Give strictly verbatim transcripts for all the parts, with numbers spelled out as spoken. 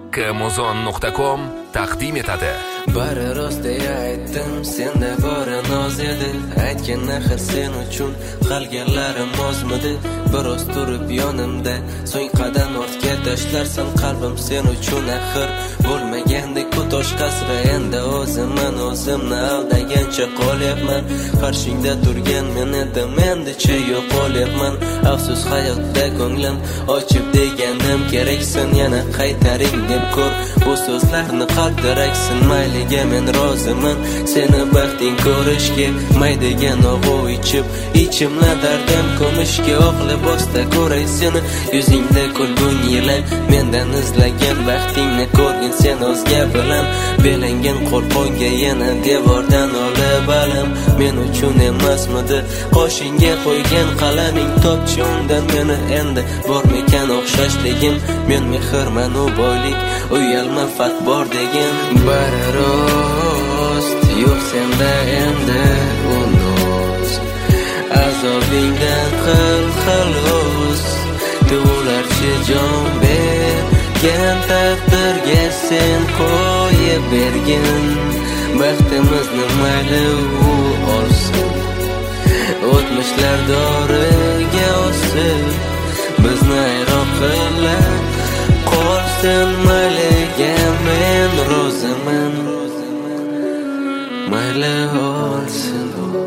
kmuzon nuqta com taqdim etadi. Bari rost deya aytdim, senda bori noz edi. Aytgan axir sen uchun qilganlarim ozmidi. Biroz turib yonimda, so'ng qadam ortga tashlarsan, qalbim sen uchun axir bo'lmagandek ku tosh qasri. Endi o'zimman o'zimni aldagancha qolyapman. Qarshingda turgan men edim, endicha yo'qolyapman. Afsus hayotda ko'nglim ochib degandim, keraksin yana qaytaring deb ko'r. Bu so'zlarni qalbdiraksin, mayliga men roziman. Seni baxting ko'rishga, may degan og'u ichib, ichimla dardim ko'mishga. Oq libosda ko'ray seni, yuzingda kulgungilar. Mendan izlagan baxtingni ko'rgin sen o'zga bilan. Belangan qo'rqonga yana devordan olib alam. Men uchun emasmidi qoshingga qo'ygan qalaming? Topchi undan meni endi, bormikan o'xshashligim? Men mehrman u boylik, uyalma fat bor degan. Bari rost yo'q senda endi unos, azobingdan qil xalos. Tug'ularcha jon bergan taqdirga sen qo'yib bergin. Baxtimizni mayli u olsin, o'tmishlar doriga osib, bizni ayron qilib qolsin. Mayliga men roziman, mayli olsin.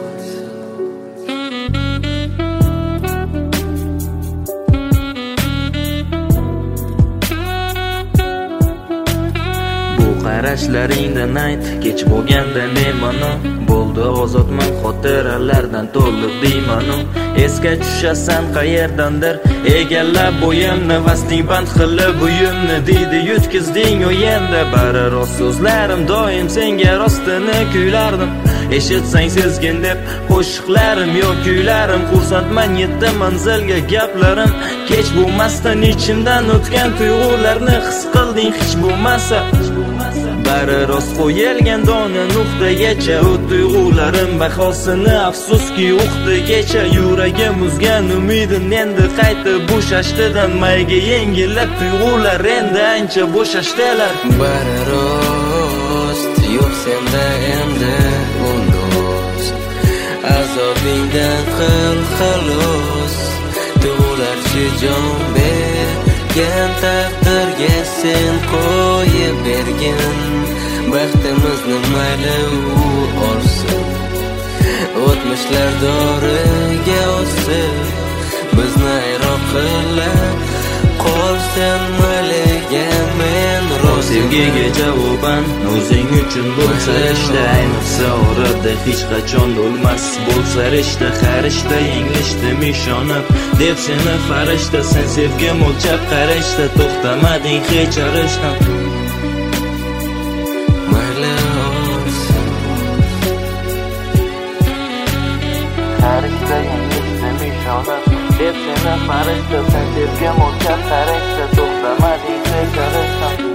Qarashlaringdan ayt, kech bo'lganda nemanu bo'ldi ozodman, xotiralardan to'liq diymanu. Esga tushasan qayerdandir, egallab bo'yimni, vasting band qilib uyimni, deydi yutkizding o'yinda. Bari rost so'zlarim doim senga rostini kuylardim. Eshitsang sezgin deb qo'shiqlarim yo'q kuylarim. Xursandman yetdi manzilga gaplarim, kech bo'lmasdan ichimdan o'tgan tuyg'ularni his qilding hech bo'lmasa. Bari rost qo'yilgan dona nuqtagacha, u tuyg'ularim bahosini afsuski uqdigacha. Yuragim uzgan umidim endi qaytib bo'shashdidan, mayga yengillab tuyg'ular endi ancha bo'shashdilar. Bari rost yo'q senda endi unos, azobingdan qil xalos. Tug'ularcha jon bergan taqdirga sen qo'yib bergin. Baxtimizni mayli u olsin, o'tmishlar doriga osib, bizni ayron qilib qolsin. Mayliga men roziman. Sevgiga javoban o'zing uchun bo'lsa ishda, ayniqsa orada hech qachon bo'lmas bo'lsa rishta. Qarishda yanglishdim ishonib, deb seni farishta. Sen sevgi mo'lchab qarashda, to'xtamading hech arishdan. Mayli olsin. Qarishda yanglishdim ishonib, deb seni farishta. Sen sevgi mo'lchab qarashda, to'xtamading hech arishdan.